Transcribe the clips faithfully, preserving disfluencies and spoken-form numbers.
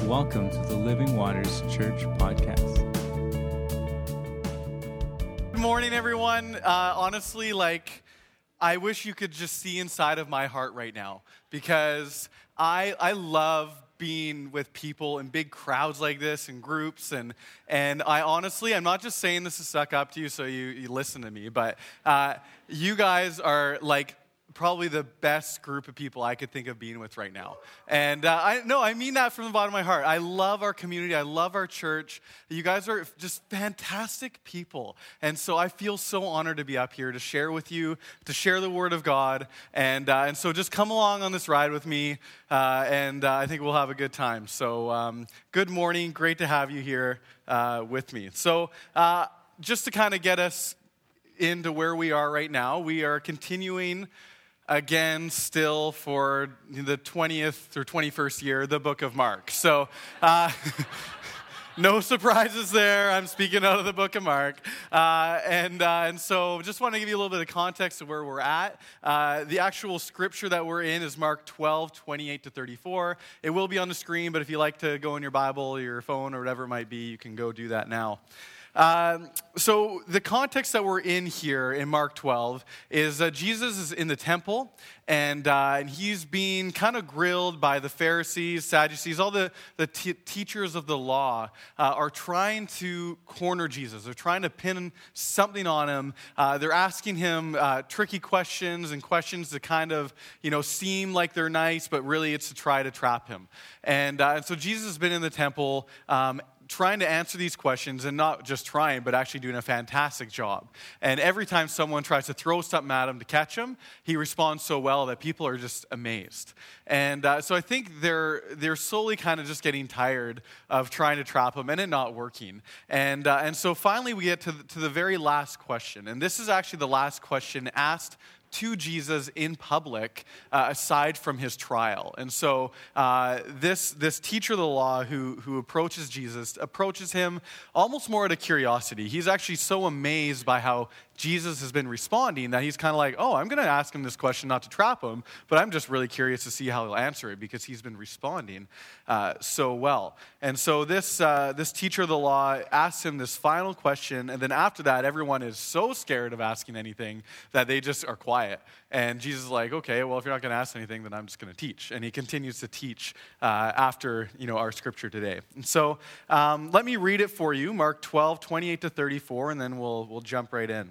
welcome to the Living Waters Church podcast. Good morning, everyone. Uh, honestly, like, I wish you could just see inside of my heart right now, because I I love being with people in big crowds like this, in groups, and and I honestly, I'm not just saying this to suck up to you so you, you listen to me, but uh, you guys are like probably the best group of people I could think of being with right now. And uh, I no, I mean that from the bottom of my heart. I love our community. I love our church. You guys are just fantastic people. And so I feel so honored to be up here to share with you, to share the word of God. And uh, and so just come along on this ride with me, uh, and uh, I think we'll have a good time. So um, good morning. Great to have you here uh, with me. So uh, just to kind of get us into where we are right now, we are continuing again, still for the twentieth or twenty-first year, the book of Mark. So, uh, no surprises there. I'm speaking out of the book of Mark. Uh, and uh, and so just want to give you a little bit of context of where we're at. Uh, the actual scripture that we're in is Mark twelve, twenty-eight to thirty-four. It will be on the screen, but if you like to go in your Bible, your phone, or whatever it might be, you can go do that now. Um, so the context that we're in here in Mark twelve is that Jesus is in the temple, and uh, and he's being kind of grilled by the Pharisees, Sadducees, all the, the t- teachers of the law uh, are trying to corner Jesus. They're trying to pin something on him. Uh, they're asking him uh, tricky questions and questions that kind of, you know, seem like they're nice, but really it's to try to trap him. And, uh, and so Jesus has been in the temple um trying to answer these questions, and not just trying, but actually doing a fantastic job. And every time someone tries to throw something at him to catch him, he responds so well that people are just amazed. And uh, so I think they're they're slowly kind of just getting tired of trying to trap him and it not working. And uh, and so finally we get to the, to the very last question. And this is actually the last question asked to Jesus in public, uh, aside from his trial. And so uh, this this teacher of the law who who approaches Jesus, approaches him almost more out of curiosity. He's actually so amazed by how Jesus has been responding that he's kind of like, oh, I'm going to ask him this question not to trap him, but I'm just really curious to see how he'll answer it, because he's been responding uh, so well. And so this uh, this teacher of the law asks him this final question, and then after that, everyone is so scared of asking anything that they just are quiet. And Jesus is like, okay, well, if you're not going to ask anything, then I'm just going to teach. And he continues to teach uh, after, you know, our scripture today. And so um, let me read it for you, Mark twelve, twenty-eight to thirty-four, and then we'll we'll jump right in.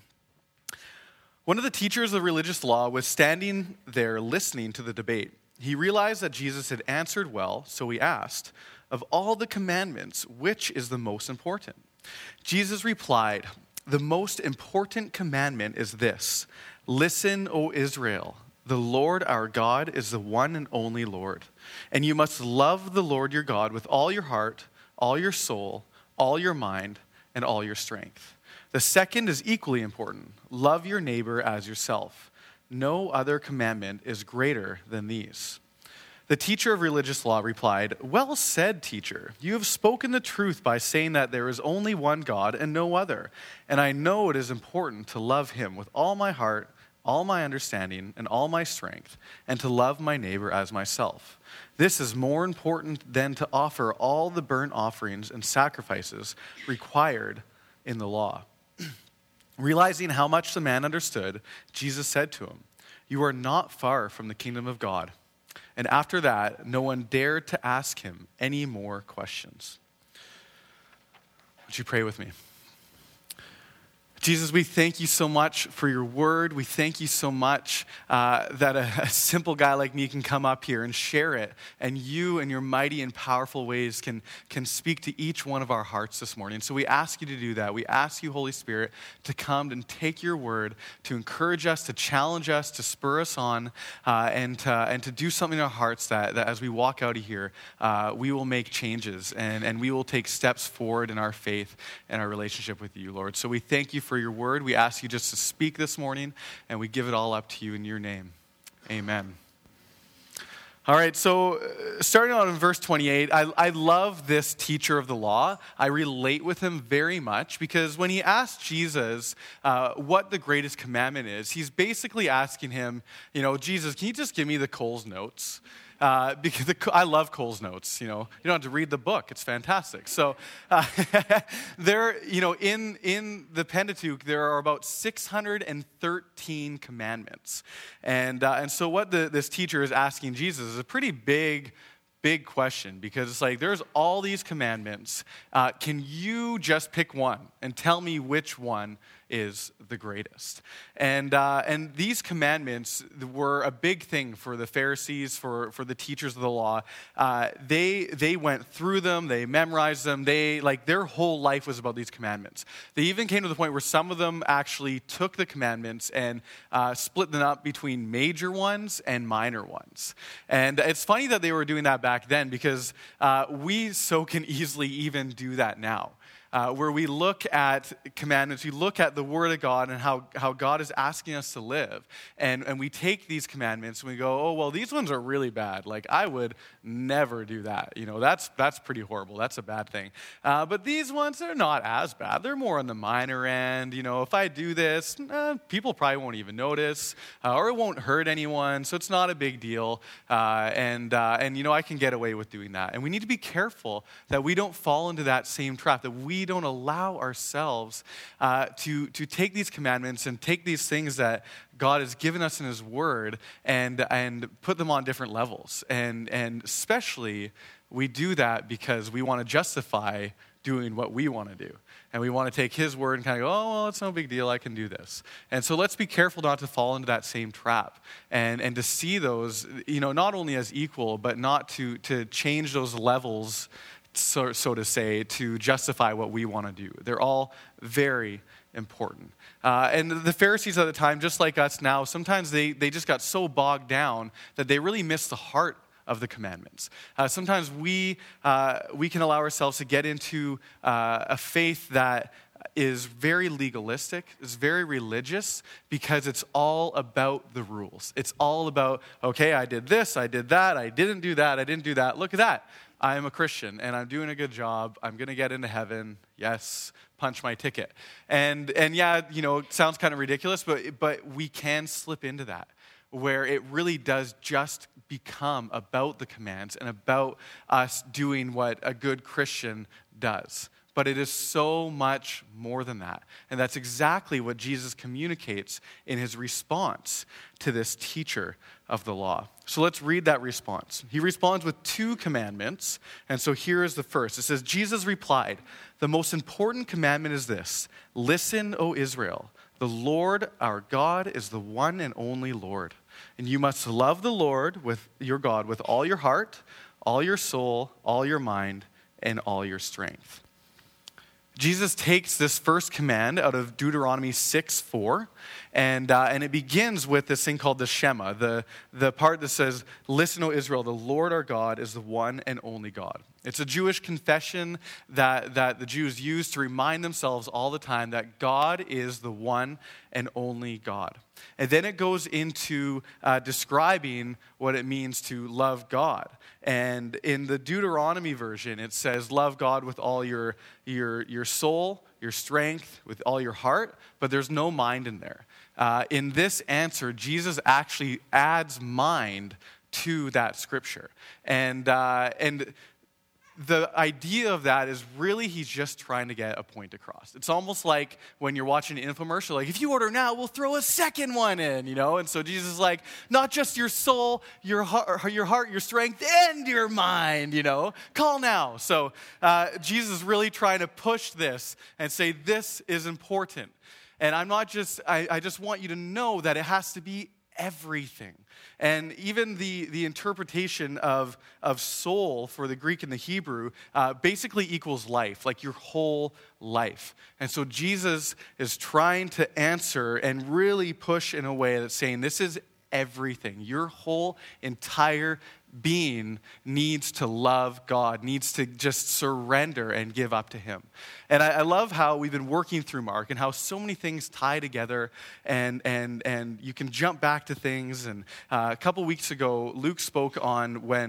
One of the teachers of religious law was standing there listening to the debate. He realized that Jesus had answered well, so he asked, of all the commandments, which is the most important? Jesus replied, the most important commandment is this: listen, O Israel, the Lord our God is the one and only Lord, and you must love the Lord your God with all your heart, all your soul, all your mind, and all your strength. The second is equally important: love your neighbor as yourself. No other commandment is greater than these. The teacher of religious law replied, well said, teacher. You have spoken the truth by saying that there is only one God and no other. And I know it is important to love him with all my heart, all my understanding, and all my strength, and to love my neighbor as myself. This is more important than to offer all the burnt offerings and sacrifices required in the law. Realizing how much the man understood, Jesus said to him, you are not far from the kingdom of God. And after that, no one dared to ask him any more questions. Would you pray with me? Jesus, we thank you so much for your word. We thank you so much uh, that a, a simple guy like me can come up here and share it. And you, in your mighty and powerful ways, can, can speak to each one of our hearts this morning. So we ask you to do that. We ask you, Holy Spirit, to come and take your word, to encourage us, to challenge us, to spur us on, uh, and, to, and to do something in our hearts that, that as we walk out of here, uh, we will make changes and, and we will take steps forward in our faith and our relationship with you, Lord. So we thank you for for your word. We ask you just to speak this morning, and we give it all up to you in your name. Amen. All right, so uh, starting out in verse twenty-eight, I, I love this teacher of the law. I relate with him very much, because when he asked Jesus uh, what the greatest commandment is, he's basically asking him, you know, Jesus, can you just give me the Coles Notes? uh, because the, I love Cole's Notes. You know, you don't have to read the book; it's fantastic. So, uh, there, you know, in in the Pentateuch, there are about six hundred thirteen commandments, and uh, and so what the, this teacher is asking Jesus is a pretty big. Big question, because it's like there's all these commandments. Uh, can you just pick one and tell me which one is the greatest? And uh, and these commandments were a big thing for the Pharisees, for, for the teachers of the law. Uh, they they went through them, they memorized them. They like their whole life was about these commandments. They even came to the point where some of them actually took the commandments and uh, split them up between major ones and minor ones. And it's funny that they were doing that back then, because uh, we so can easily even do that now. Uh, where we look at commandments, we look at the Word of God and how, how God is asking us to live. And, and we take these commandments and we go, oh, well, these ones are really bad. Like, I would never do that. You know, that's that's pretty horrible. That's a bad thing. Uh, but these ones, they're not as bad. They're more on the minor end. You know, if I do this, eh, people probably won't even notice, uh, or it won't hurt anyone, so it's not a big deal. Uh, and, uh, and, you know, I can get away with doing that. And we need to be careful that we don't fall into that same trap, that we We don't allow ourselves uh, to, to take these commandments and take these things that God has given us in His Word and, and put them on different levels. And, and especially, we do that because we want to justify doing what we want to do. And we want to take His Word and kind of go, oh, well, it's no big deal, I can do this. And so let's be careful not to fall into that same trap and, and to see those, you know, not only as equal, but not to, to change those levels, So, so to say, to justify what we want to do. They're all very important. Uh, and the Pharisees at the time, just like us now, sometimes they, they just got so bogged down that they really missed the heart of the commandments. Uh, sometimes we, uh, we can allow ourselves to get into uh, a faith that is very legalistic, is very religious, because it's all about the rules. It's all about, okay, I did this, I did that, I didn't do that, I didn't do that. Look at that. I am a Christian, and I'm doing a good job. I'm going to get into heaven. Yes, punch my ticket. And and yeah, you know, it sounds kind of ridiculous, but but we can slip into that, where it really does just become about the commands and about us doing what a good Christian does. But it is so much more than that. And that's exactly what Jesus communicates in His response to this teacher of the law. So let's read that response. He responds with two commandments. And so here is the first. It says, Jesus replied, "The most important commandment is this: listen, O Israel, the Lord our God is the one and only Lord. And you must love the Lord with your God with all your heart, all your soul, all your mind, and all your strength." Jesus takes this first command out of Deuteronomy six four, and uh, and it begins with this thing called the Shema, the, the part that says, "Listen, O Israel, the Lord our God is the one and only God." It's a Jewish confession that, that the Jews use to remind themselves all the time that God is the one and only God. And then it goes into uh, describing what it means to love God. And in the Deuteronomy version, it says, love God with all your, your, your soul, your strength, with all your heart, but there's no mind in there. Uh, in this answer, Jesus actually adds mind to that scripture. And uh, and the idea of that is really he's just trying to get a point across. It's almost like when you're watching an infomercial, like, if you order now, we'll throw a second one in, you know? And so Jesus is like, not just your soul, your heart, your, heart, your strength, and your mind, you know? Call now. So uh, Jesus is really trying to push this and say, this is important. And I'm not just, I, I just want you to know that it has to be everything. And even the, the interpretation of, of soul for the Greek and the Hebrew uh, basically equals life, like your whole life. And so Jesus is trying to answer and really push in a way that's saying this is everything. Your whole entire being needs to love God, needs to just surrender and give up to Him. And I, I love how we've been working through Mark and how so many things tie together, and and and you can jump back to things. And uh, a couple weeks ago, Luke spoke on when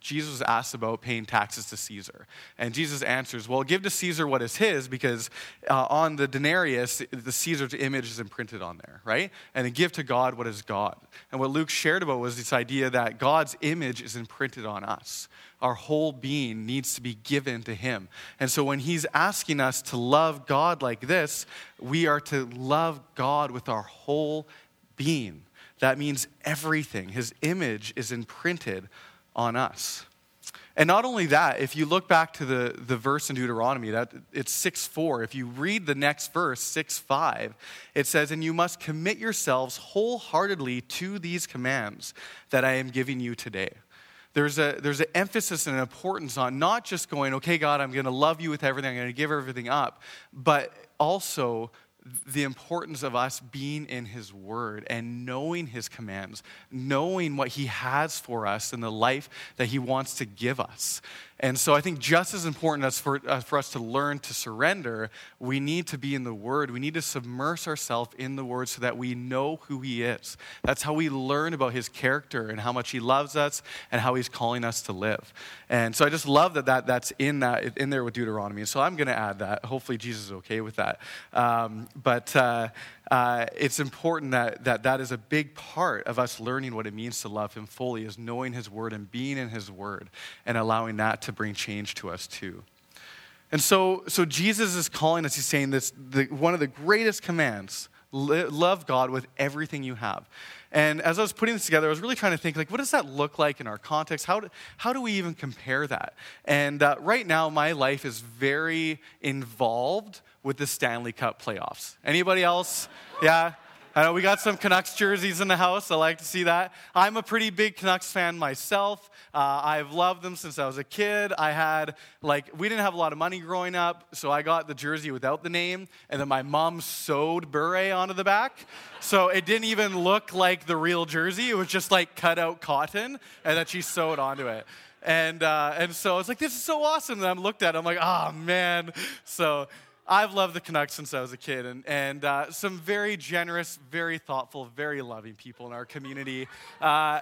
Jesus was asked about paying taxes to Caesar. And Jesus answers, well, give to Caesar what is his, because uh, on the denarius, the Caesar's image is imprinted on there, right? And then give to God what is God. And what Luke shared about was this idea that God's image is imprinted on us. Our whole being needs to be given to him. And so when he's asking us to love God like this, we are to love God with our whole being. That means everything. His image is imprinted on us. And not only that, if you look back to the, the verse in Deuteronomy, that it's six four. If you read the next verse, six five, it says, and you must commit yourselves wholeheartedly to these commands that I am giving you today. There's a there's an emphasis and an importance on not just going, okay, God, I'm going to love you with everything, I'm going to give everything up, but also the importance of us being in his word and knowing his commands, knowing what he has for us in the life that he wants to give us. And so I think just as important as for, uh, for us to learn to surrender, we need to be in the word. We need to submerge ourselves in the word so that we know who he is. That's how we learn about his character and how much he loves us and how he's calling us to live. And so I just love that, that that's in that in there with Deuteronomy. So I'm going to add that. Hopefully Jesus is okay with that. Um, but uh, uh, it's important that, that that is a big part of us learning what it means to love him fully, is knowing his word and being in his word and allowing that to bring change to us too. And so, so Jesus is calling us, he's saying this, the, one of the greatest commands, li- love God with everything you have. And as I was putting this together, I was really trying to think, like, what does that look like in our context? How do, how do we even compare that? And uh, right now, my life is very involved with the Stanley Cup playoffs. Anybody else? Yeah? I know we got some Canucks jerseys in the house. I like to see that. I'm a pretty big Canucks fan myself. Uh, I've loved them since I was a kid. I had, like, we didn't have a lot of money growing up, so I got the jersey without the name, and then my mom sewed Bure onto the back. So it didn't even look like the real jersey. It was just, like, cut out cotton, and then she sewed onto it. And uh, and so I was like, this is so awesome. And I looked at it, I'm like, oh, man. So I've loved the Canucks since I was a kid, and, and uh, some very generous, very thoughtful, very loving people in our community uh,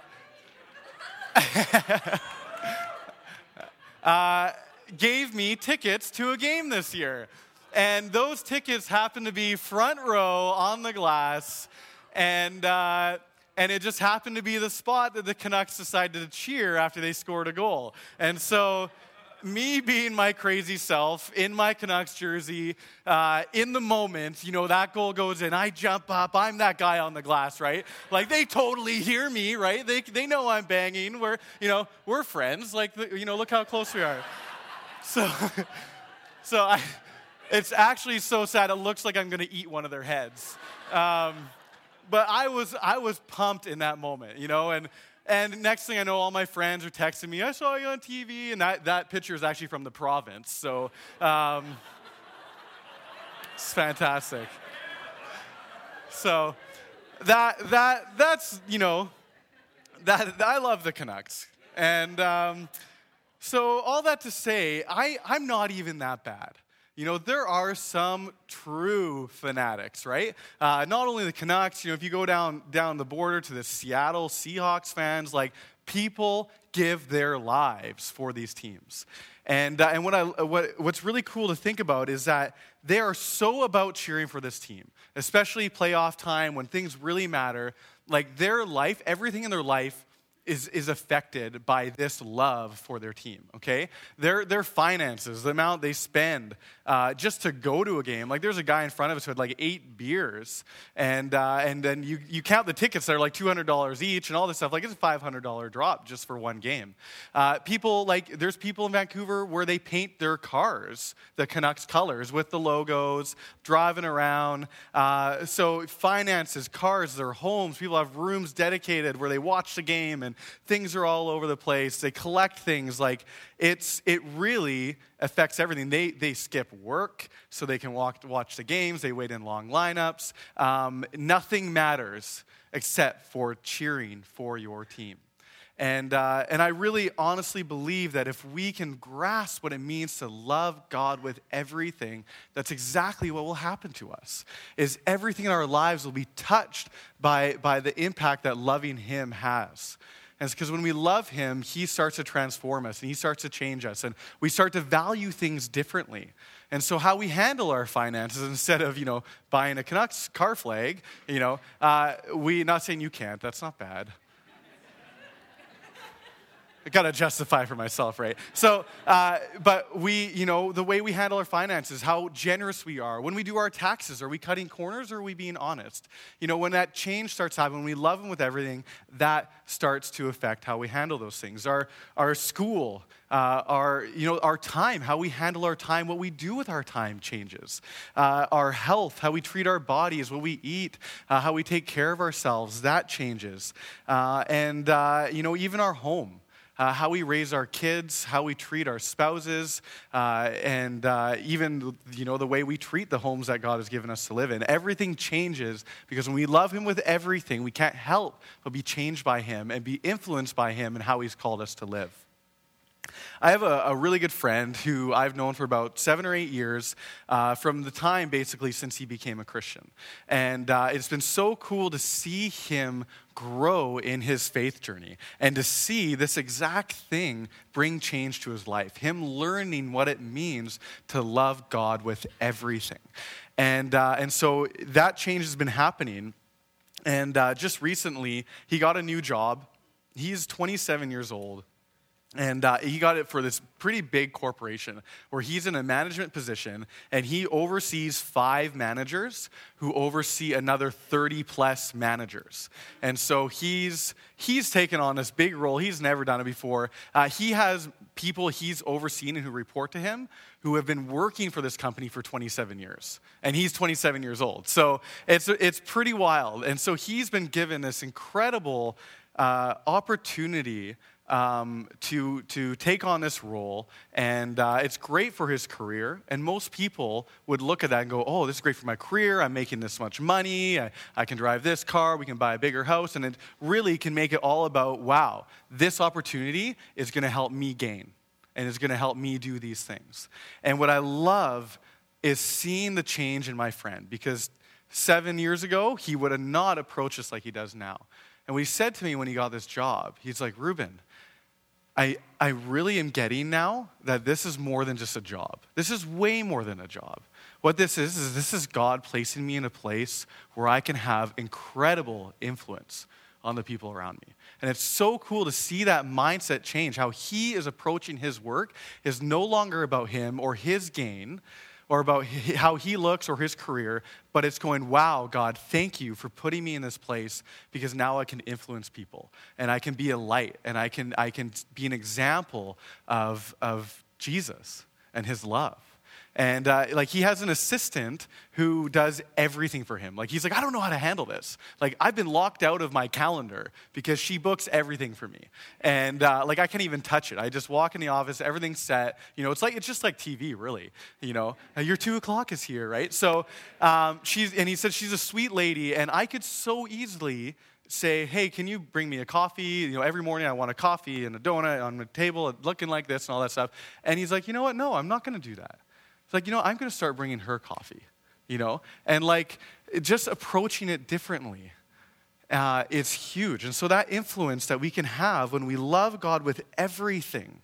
uh, gave me tickets to a game this year. And those tickets happened to be front row on the glass, and uh, and it just happened to be the spot that the Canucks decided to cheer after they scored a goal. And so me being my crazy self in my Canucks jersey, uh, in the moment, you know, that goal goes in, I jump up, I'm that guy on the glass, right? Like, they totally hear me, right? They they know I'm banging. We're, you know, we're friends. Like, you know, look how close we are. So, so I, it's actually so sad. It looks like I'm going to eat one of their heads. Um, but I was I was pumped in that moment, you know, and And next thing I know, all my friends are texting me, I saw you on T V, and that, that picture is actually from the province, so um, it's fantastic. So that that that's, you know, that, that I love the Canucks. And um, so all that to say, I, I'm not even that bad. You know, there are some true fanatics, right? Uh, not only the Canucks, you know, if you go down down the border to the Seattle Seahawks fans, like, people give their lives for these teams. And uh, and what I what what's really cool to think about is that they are so about cheering for this team, especially playoff time when things really matter. Like, their life, everything in their life is is affected by this love for their team, okay? Their their finances, the amount they spend uh, just to go to a game. Like, there's a guy in front of us who had like eight beers, and uh, and then you, you count the tickets, they're like two hundred dollars each and all this stuff. Like, it's a five hundred dollars drop just for one game. Uh, people, like, there's people in Vancouver where they paint their cars the Canucks colors with the logos, driving around. Uh, so finances, cars, their homes, people have rooms dedicated where they watch the game, and things are all over the place. They collect things. Like, it's it really affects everything. They they skip work so they can walk watch the games. They wait in long lineups. Um, nothing matters except for cheering for your team. And uh, and I really honestly believe that if we can grasp what it means to love God with everything, that's exactly what will happen to us. Is everything in our lives will be touched by by the impact that loving Him has. And it's because when we love him, he starts to transform us and he starts to change us. And we start to value things differently. And so how we handle our finances, instead of, you know, buying a Canucks car flag, you know, uh, we, not saying you can't, that's not bad. I got to justify for myself, right? So, uh, but we, you know, the way we handle our finances, how generous we are. When we do our taxes, are we cutting corners or are we being honest? You know, when that change starts happening, when we love him with everything, that starts to affect how we handle those things. Our, our school, uh, our, you know, our time, how we handle our time, what we do with our time changes. Uh, our health, how we treat our bodies, what we eat, uh, how we take care of ourselves, that changes. Uh, and, uh, you know, even our home. Uh, how we raise our kids, how we treat our spouses, uh, and uh, even, you know, the way we treat the homes that God has given us to live in. Everything changes because when we love him with everything, we can't help but be changed by him and be influenced by him and how he's called us to live. I have a, a really good friend who I've known for about seven or eight years, uh, from the time basically since he became a Christian. And uh, it's been so cool to see him grow in his faith journey and to see this exact thing bring change to his life, him learning what it means to love God with everything. And, uh, and so that change has been happening. And uh, just recently, he got a new job. He's twenty-seven years old. And uh, he got it for this pretty big corporation where he's in a management position and he oversees five managers who oversee another thirty plus managers. And so he's he's taken on this big role. He's never done it before. Uh, he has people he's overseen and who report to him who have been working for this company for twenty-seven years. And he's twenty-seven years old. So it's, it's pretty wild. And so he's been given this incredible uh, opportunity Um, to to take on this role, and uh, it's great for his career. And most people would look at that and go, "Oh, this is great for my career. I'm making this much money. I, I can drive this car. We can buy a bigger house." And it really can make it all about, "Wow, this opportunity is going to help me gain, and it's going to help me do these things." And what I love is seeing the change in my friend, because seven years ago he would have not approached us like he does now. And what he said to me when he got this job, he's like, "Ruben, I, I really am getting now that this is more than just a job. This is way more than a job. What this is, is this is God placing me in a place where I can have incredible influence on the people around me." And it's so cool to see that mindset change, how he is approaching his work is no longer about him or his gain, or about how he looks or his career, but it's going, "Wow, God, thank you for putting me in this place because now I can influence people and I can be a light and I can I can be an example of, of Jesus and his love." And uh, like he has an assistant who does everything for him. Like he's like, "I don't know how to handle this. Like I've been locked out of my calendar because she books everything for me. And uh, like I can't even touch it. I just walk in the office, everything's set. You know, it's like it's just like T V, really. You know, your two o'clock is here, right?" So um, she's and he said she's a sweet lady, and I could so easily say, "Hey, can you bring me a coffee? You know, every morning I want a coffee and a donut on the table, looking like this and all that stuff." And he's like, "You know what? No, I'm not going to do that." It's like, you know, I'm going to start bringing her coffee, you know? And like, just approaching it differently uh, is huge. And so that influence that we can have when we love God with everything,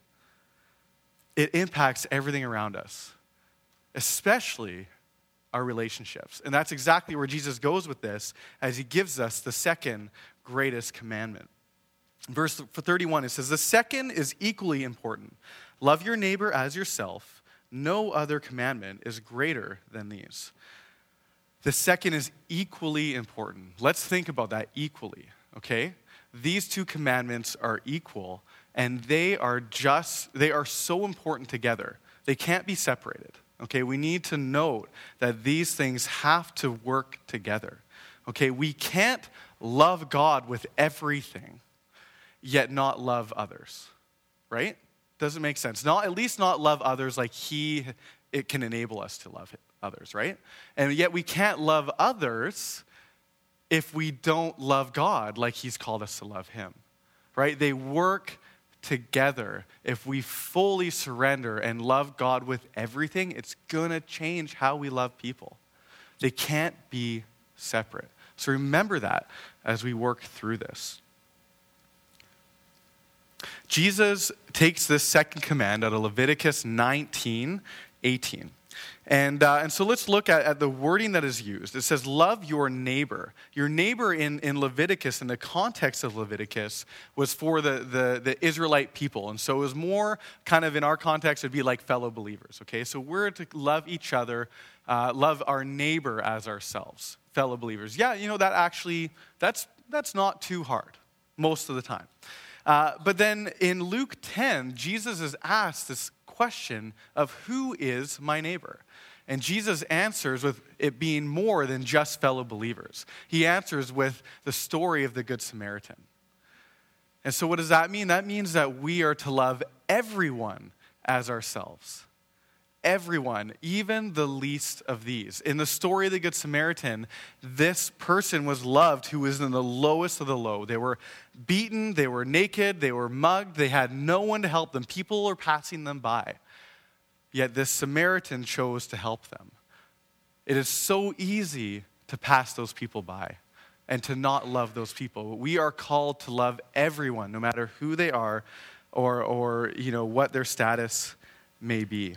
it impacts everything around us, especially our relationships. And that's exactly where Jesus goes with this as he gives us the second greatest commandment. Verse thirty-one, it says, "The second is equally important. Love your neighbor as yourself. No other commandment is greater than these." The second is equally important. Let's think about that equally, okay? These two commandments are equal, and they are just, they are so important together. They can't be separated, okay? We need to note that these things have to work together, okay? We can't love God with everything, yet not love others, right? Doesn't make sense. Not at least not love others like he it can enable us to love others, right? And yet we can't love others if we don't love God like he's called us to love him, right? They work together. If we fully surrender and love God with everything, it's going to change how we love people. They can't be separate. So remember that as we work through this. Jesus takes this second command out of Leviticus nineteen eighteen. And, uh, and so let's look at, at the wording that is used. It says, love your neighbor. Your neighbor in, in Leviticus, in the context of Leviticus, was for the, the, the Israelite people. And so it was more kind of in our context, it would be like fellow believers, okay? So we're to love each other, uh, love our neighbor as ourselves, fellow believers. Yeah, you know, that actually, that's, that's not too hard most of the time. Uh, but then in Luke ten, Jesus is asked this question of who is my neighbor? And Jesus answers with it being more than just fellow believers. He answers with the story of the Good Samaritan. And so what does that mean? That means that we are to love everyone as ourselves. Everyone, even the least of these. In the story of the Good Samaritan, this person was loved who was in the lowest of the low. They were beaten, they were naked, they were mugged, they had no one to help them. People were passing them by. Yet this Samaritan chose to help them. It is so easy to pass those people by and to not love those people. We are called to love everyone, no matter who they are or, or you know, what their status may be.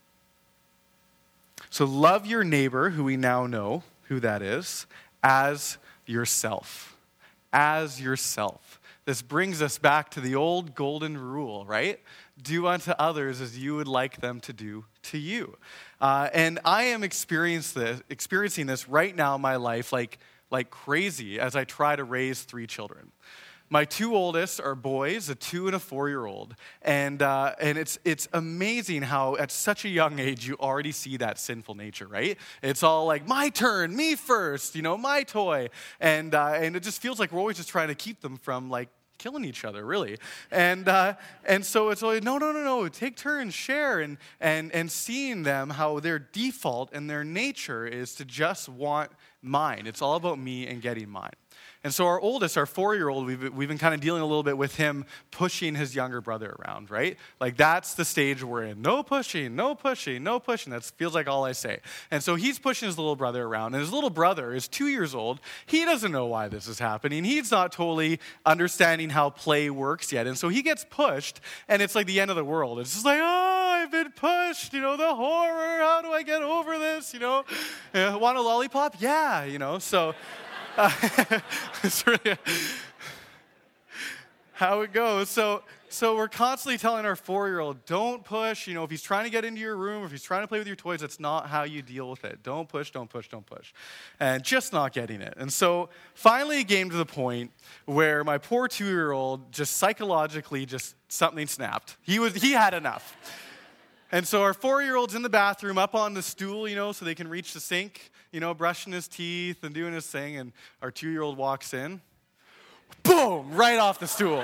So love your neighbor, who we now know who that is, as yourself. As yourself. This brings us back to the old golden rule, right? Do unto others as you would like them to do to you. Uh, and I am experience this, experiencing this right now in my life like, like crazy as I try to raise three children. My two oldest are boys, a two and a four-year-old. And uh, and it's it's amazing how at such a young age you already see that sinful nature, right? It's all like, my turn, me first, you know, my toy. And uh, and it just feels like we're always just trying to keep them from like killing each other, really. And uh, and so it's always, no, no, no, no, take turns, share. And, and, and seeing them, how their default and their nature is to just want mine. It's all about me and getting mine. And so our oldest, our four-year-old, we've, we've been kind of dealing a little bit with him pushing his younger brother around, right? Like that's the stage we're in. No pushing, no pushing, no pushing. That feels like all I say. And so he's pushing his little brother around. And his little brother is two years old. He doesn't know why this is happening. He's not totally understanding how play works yet. And so he gets pushed, and it's like the end of the world. It's just like, oh, I've been pushed. You know, the horror. How do I get over this? You know, uh, want a lollipop? Yeah, you know, so... Uh, it's really how it goes. So, so we're constantly telling our four-year-old, don't push. You know, if he's trying to get into your room, if he's trying to play with your toys, that's not how you deal with it. Don't push, don't push, don't push. And just not getting it. And so finally it came to the point where my poor two-year-old just psychologically just something snapped. He was he had enough. And so our four-year-old's in the bathroom up on the stool, you know, so they can reach the sink, you know, brushing his teeth and doing his thing. And our two-year-old walks in. Boom! Right off the stool.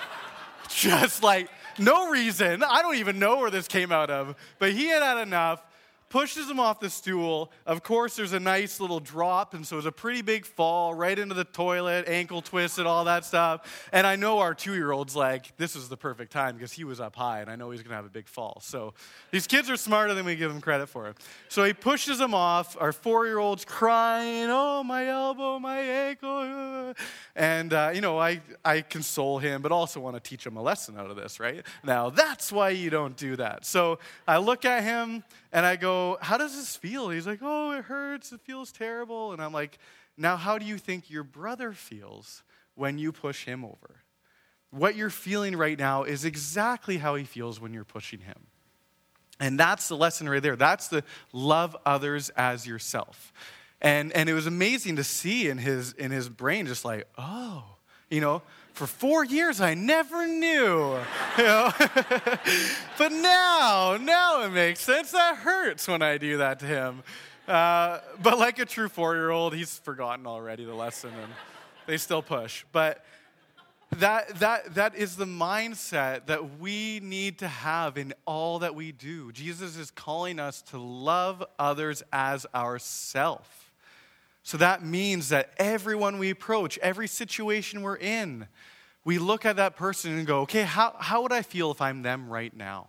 Just like, no reason. I don't even know where this came out of. But he had had enough. Pushes him off the stool. Of course, there's a nice little drop, and so it's a pretty big fall right into the toilet, ankle twisted, all that stuff. And I know our two-year-old's like, this is the perfect time because he was up high, and I know he's going to have a big fall. So these kids are smarter than we give them credit for. So he pushes him off. Our four-year-old's crying, oh, my elbow, my ankle. And, uh, you know, I, I console him, but also want to teach him a lesson out of this, right? Now, that's why you don't do that. So I look at him, and I go, how does this feel? He's like, oh, it hurts. It feels terrible. And I'm like, now how do you think your brother feels when you push him over? What you're feeling right now is exactly how he feels when you're pushing him. And that's the lesson right there. That's the love others as yourself. And and it was amazing to see in his in his brain just like, oh, you know, for four years, I never knew, you know. But now, now it makes sense. That hurts when I do that to him. Uh, but like a true four-year-old, he's forgotten already the lesson, and they still push. But that that that is the mindset that we need to have in all that we do. Jesus is calling us to love others as ourselves. So that means that everyone we approach, every situation we're in, we look at that person and go, okay, how, how would I feel if I'm them right now?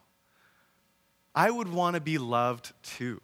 I would want to be loved too.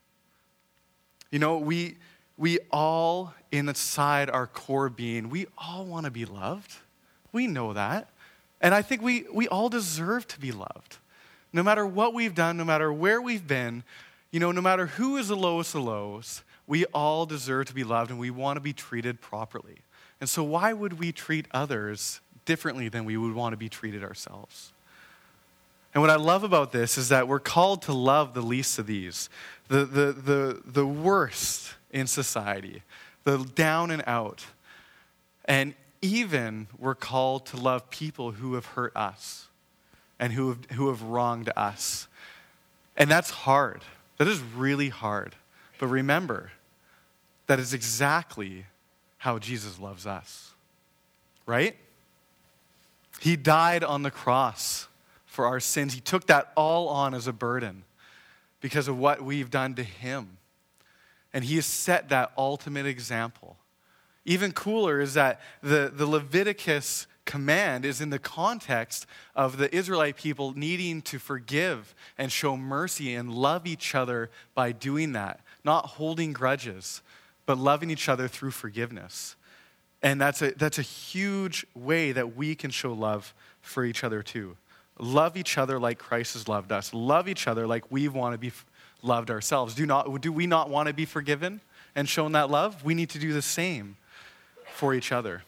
You know, we we all, inside our core being, we all want to be loved. We know that. And I think we, we all deserve to be loved. No matter what we've done, no matter where we've been, you know, no matter who is the lowest of lows, we all deserve to be loved and we want to be treated properly. And so why would we treat others differently than we would want to be treated ourselves? And what I love about this is that we're called to love the least of these, the, the, the, the worst in society, the down and out. And even we're called to love people who have hurt us and who have, who have wronged us. And that's hard. That is really hard. But remember, that is exactly how Jesus loves us, right? He died on the cross for our sins. He took that all on as a burden because of what we've done to him. And he has set that ultimate example. Even cooler is that the, the Leviticus command is in the context of the Israelite people needing to forgive and show mercy and love each other by doing that, not holding grudges, but loving each other through forgiveness. And that's a, that's a huge way that we can show love for each other too. Love each other like Christ has loved us. Love each other like we want to be loved ourselves. Do not, do we not want to be forgiven and shown that love? We need to do the same for each other.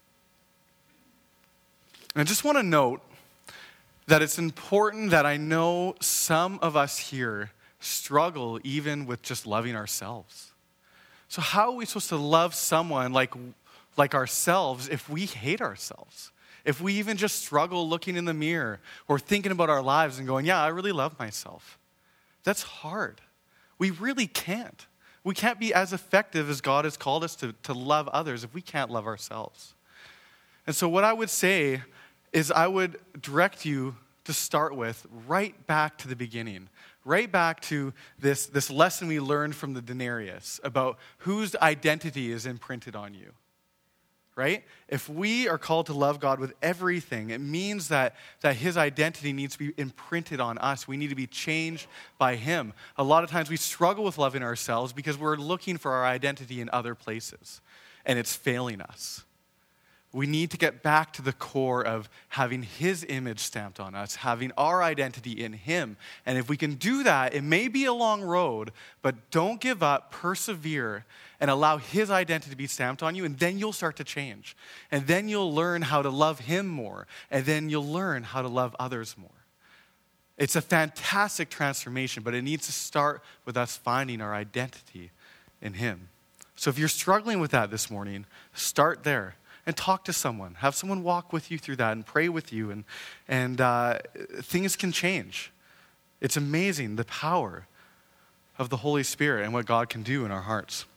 And I just want to note that it's important that I know some of us here struggle even with just loving ourselves. So how are we supposed to love someone like, like ourselves if we hate ourselves? If we even just struggle looking in the mirror or thinking about our lives and going, yeah, I really love myself. That's hard. We really can't. We can't be as effective as God has called us to, to love others if we can't love ourselves. And so what I would say is I would direct you to start with right back to the beginning, right back to this, this lesson we learned from the denarius about whose identity is imprinted on you. Right? If we are called to love God with everything, it means that, that his identity needs to be imprinted on us. We need to be changed by him. A lot of times we struggle with loving ourselves because we're looking for our identity in other places, and it's failing us. We need to get back to the core of having his image stamped on us, having our identity in him. And if we can do that, it may be a long road, but don't give up, persevere, and allow his identity to be stamped on you, and then you'll start to change. And then you'll learn how to love him more, and then you'll learn how to love others more. It's a fantastic transformation, but it needs to start with us finding our identity in him. So if you're struggling with that this morning, start there. And talk to someone. Have someone walk with you through that and pray with you. And, and uh, things can change. It's amazing the power of the Holy Spirit and what God can do in our hearts.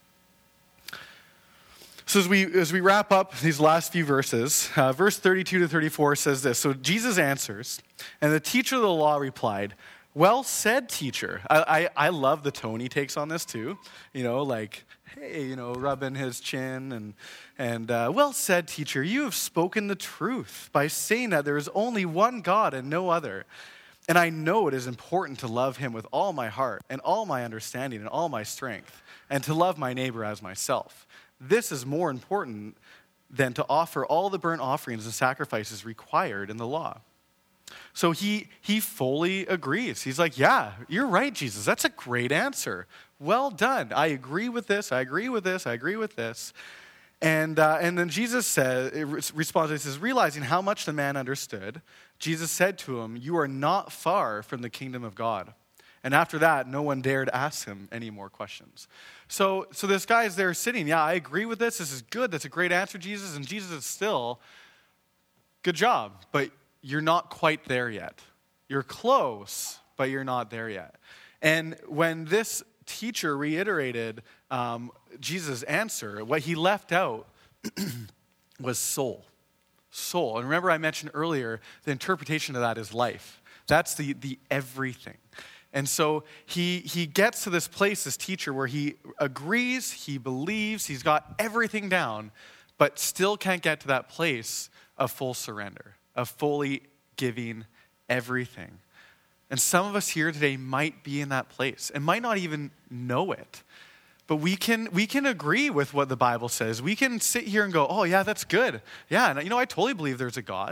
So as we, as we wrap up these last few verses, uh, verse thirty-two to thirty-four says this. So Jesus answers, and the teacher of the law replied, well said, teacher. I, I, I love the tone he takes on this too. You know, like, hey, you know, rubbing his chin and, and uh, well said, teacher, you have spoken the truth by saying that there is only one God and no other. And I know it is important to love him with all my heart and all my understanding and all my strength, and to love my neighbor as myself. This is more important than to offer all the burnt offerings and sacrifices required in the law. So he he fully agrees. He's like, yeah, you're right, Jesus. That's a great answer. Well done. I agree with this. I agree with this. I agree with this. And uh, and then Jesus says, responds, he says, realizing how much the man understood, Jesus said to him, you are not far from the kingdom of God. And after that, no one dared ask him any more questions. So, so this guy is there sitting, yeah, I agree with this. This is good. That's a great answer, Jesus. And Jesus is still, good job, but you're not quite there yet. You're close, but you're not there yet. And when this teacher reiterated um, Jesus' answer, what he left out was soul. Soul. And remember I mentioned earlier, the interpretation of that is life. That's the, the everything. And so he he gets to this place, this teacher, where he agrees, he believes, he's got everything down, but still can't get to that place of full surrender, of fully giving everything. And some of us here today might be in that place and might not even know it. But we can we can agree with what the Bible says. We can sit here and go, oh yeah, that's good. Yeah, and you know, I totally believe there's a God.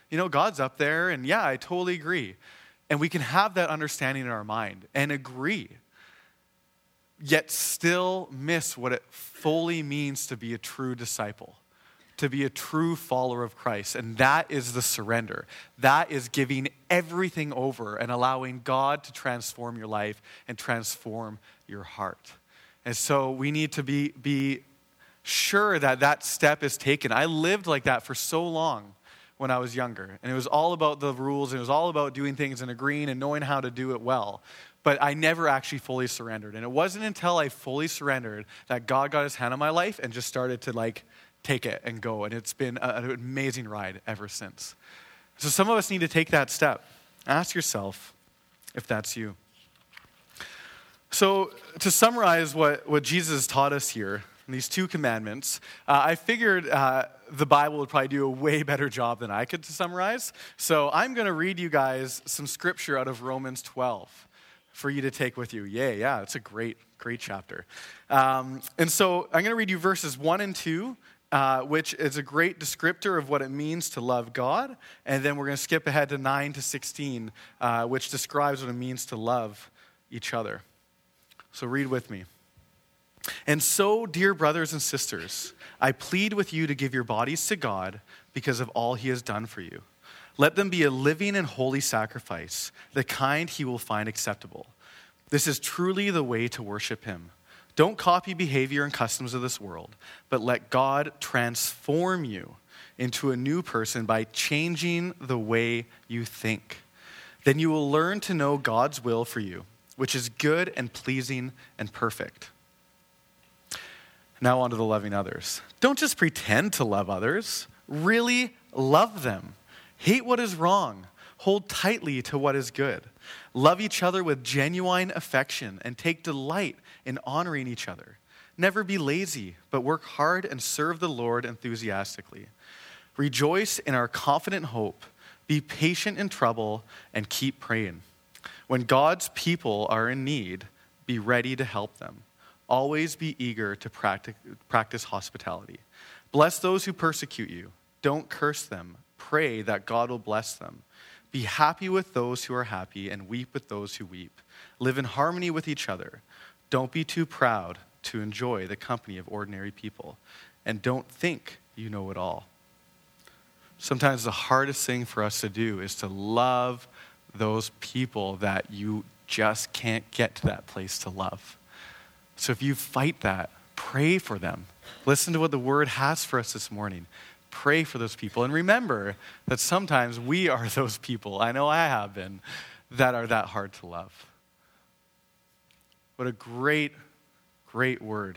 you know, God's up there, and yeah, I totally agree. And we can have that understanding in our mind and agree, yet still miss what it fully means to be a true disciple, to be a true follower of Christ. And that is the surrender. That is giving everything over and allowing God to transform your life and transform your heart. And so we need to be, be sure that that step is taken. I lived like that for so long when I was younger. And it was all about the rules. And it was all about doing things and agreeing and knowing how to do it well. But I never actually fully surrendered. And it wasn't until I fully surrendered that God got his hand on my life and just started to like take it and go. And it's been a, an amazing ride ever since. So some of us need to take that step. Ask yourself if that's you. So to summarize what, what Jesus taught us here, in these two commandments, uh, I figured uh, the Bible would probably do a way better job than I could to summarize. So I'm going to read you guys some scripture out of Romans twelve for you to take with you. Yeah, yeah, it's a great, great chapter. Um, and so I'm going to read you verses one and two, uh, which is a great descriptor of what it means to love God. And then we're going to skip ahead to nine to sixteen, uh, which describes what it means to love each other. So read with me. And so, dear brothers and sisters, I plead with you to give your bodies to God because of all he has done for you. Let them be a living and holy sacrifice, the kind he will find acceptable. This is truly the way to worship him. Don't copy behavior and customs of this world, but let God transform you into a new person by changing the way you think. Then you will learn to know God's will for you, which is good and pleasing and perfect. Now on to the loving others. Don't just pretend to love others. Really love them. Hate what is wrong. Hold tightly to what is good. Love each other with genuine affection and take delight in honoring each other. Never be lazy, but work hard and serve the Lord enthusiastically. Rejoice in our confident hope. Be patient in trouble and keep praying. When God's people are in need, be ready to help them. Always be eager to practice, practice hospitality. Bless those who persecute you. Don't curse them. Pray that God will bless them. Be happy with those who are happy and weep with those who weep. Live in harmony with each other. Don't be too proud to enjoy the company of ordinary people. And don't think you know it all. Sometimes the hardest thing for us to do is to love those people that you just can't get to that place to love. So if you fight that, pray for them. Listen to what the word has for us this morning. Pray for those people. And remember that sometimes we are those people, I know I have been, that are that hard to love. What a great, great word.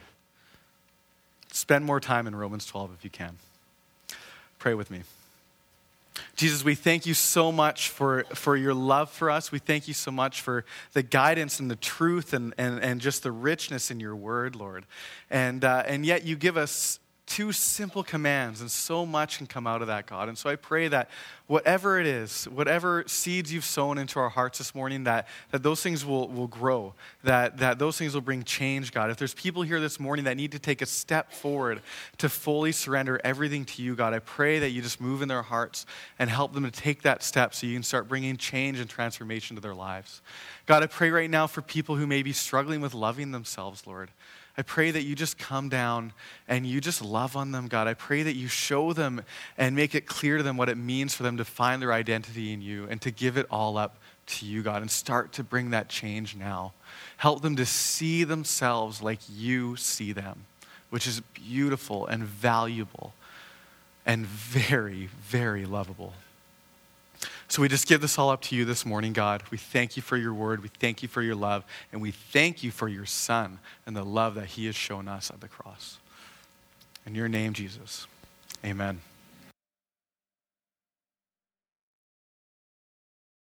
Spend more time in Romans twelve if you can. Pray with me. Jesus, we thank you so much for, for your love for us. We thank you so much for the guidance and the truth and, and, and just the richness in your word, Lord. And, uh, and yet you give us two simple commands, and so much can come out of that, God. And so I pray that whatever it is, whatever seeds you've sown into our hearts this morning, that, that those things will, will grow, that, that those things will bring change, God. If there's people here this morning that need to take a step forward to fully surrender everything to you, God, I pray that you just move in their hearts and help them to take that step so you can start bringing change and transformation to their lives. God, I pray right now for people who may be struggling with loving themselves, Lord. I pray that you just come down and you just love on them, God. I pray that you show them and make it clear to them what it means for them to find their identity in you and to give it all up to you, God, and start to bring that change now. Help them to see themselves like you see them, which is beautiful and valuable and very, very lovable. So we just give this all up to you this morning, God. We thank you for your word. We thank you for your love. And we thank you for your son and the love that he has shown us at the cross. In your name, Jesus, amen.